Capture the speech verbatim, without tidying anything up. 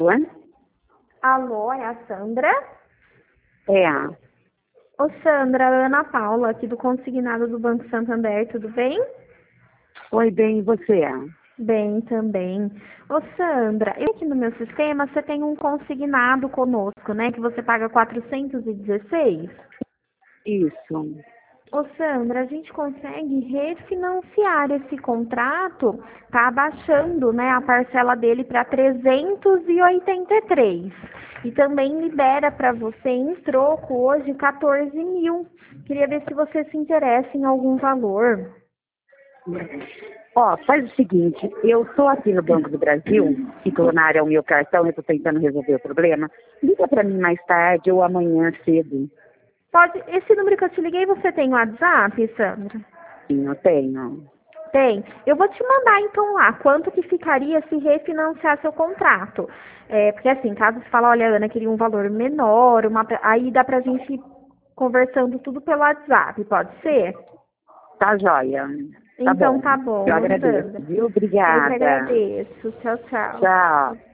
Alô? Alô, é a Sandra? É. Ô Sandra, Ana Paula, aqui do Consignado do Banco Santander, tudo bem? Oi, bem, e você? Bem também. Ô Sandra, eu aqui no meu sistema, você tem um consignado conosco, né? Que você paga quatrocentos e dezesseis? Isso. Ô Sandra, a gente consegue refinanciar esse contrato, tá abaixando, né, a parcela dele para trezentos e oitenta e três. E também libera para você em troco hoje quatorze mil. Queria ver se você se interessa em algum valor. Ó, faz o seguinte, eu tô aqui no Banco do Brasil, que clonaram o meu cartão, eu tô tentando resolver o problema. Liga pra mim mais tarde ou amanhã cedo. Pode, esse número que eu te liguei, você tem WhatsApp, Sandra? Sim, eu tenho. Tem. Eu vou te mandar então lá quanto que ficaria se refinanciar seu contrato. É, porque assim, caso você fale, olha, Ana, queria um valor menor, uma, aí dá pra gente ir conversando tudo pelo WhatsApp, pode ser? Tá joia. Tá Então bom. tá bom, Eu agradeço, Sandra. viu? Eu que Obrigada. agradeço. Tchau, tchau. Tchau.